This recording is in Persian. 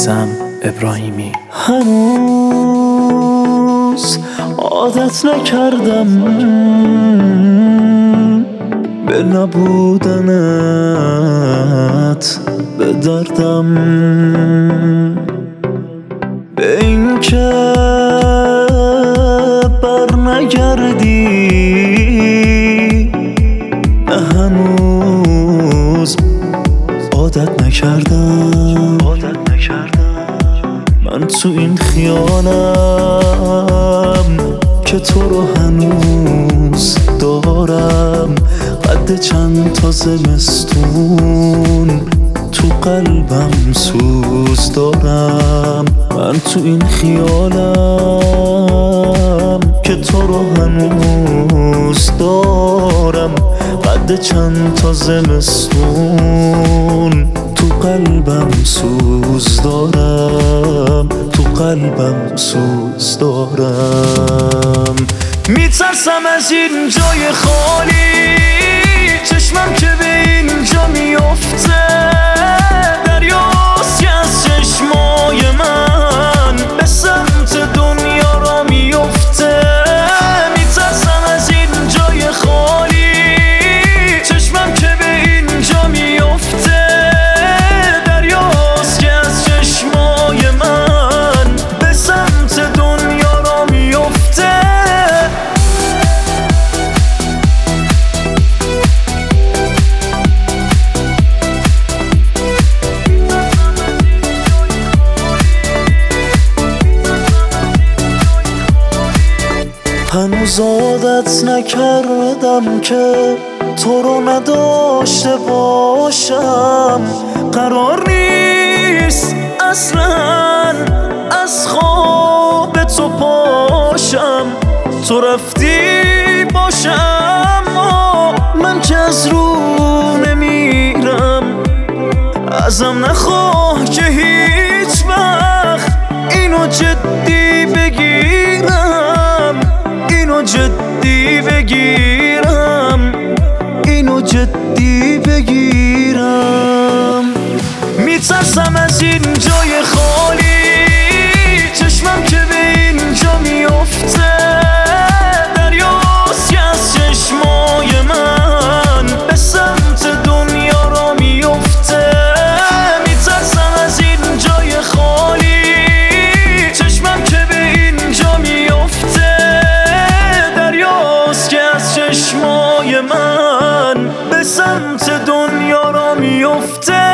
میثم ابراهیمی. هنوز عادت نکردم به نبودنت، به دردم، به این که بر نگردی. نه هنوز عادت نکردم من تو این خیالم که تو رو هنوز دارم. قد چند تا زمستون تو قلبم سوز دارم. من تو این خیالم که تو رو هنوز دارم. قد چند تا زمستون تو قلبم سوز دارم، تو قلبم سوز دارم. میترسم از این جای خالی، چشمم که به اینجا میفته. دریاست که از چشمای من به سمت دنیا را میفته. میترسم از این جای خالی، چشمم که به اینجا میفته. دریاست که از چشمای من به سمت دنیا را میفته. هنوز عادت نکردم که تو رو نداشته باشم. قرار نیست اصلا از خواب تو پاشم. تو رفتی باشم اما من که از رو نمیرم. ازم نخواه که هیچ وقت اینو جدی بگیرم، اینو جدی بگیرم، اینو جدی بگیرم. میترسم از این جای خالی، چشمم که به اینجا میفته. دریاست که از چشمای من به سمت دنیا را میفته. میترسم از این جای خالی، چشمم که به اینجا میفته. دریاست که از چشمای من به سمت دنیا را میفته.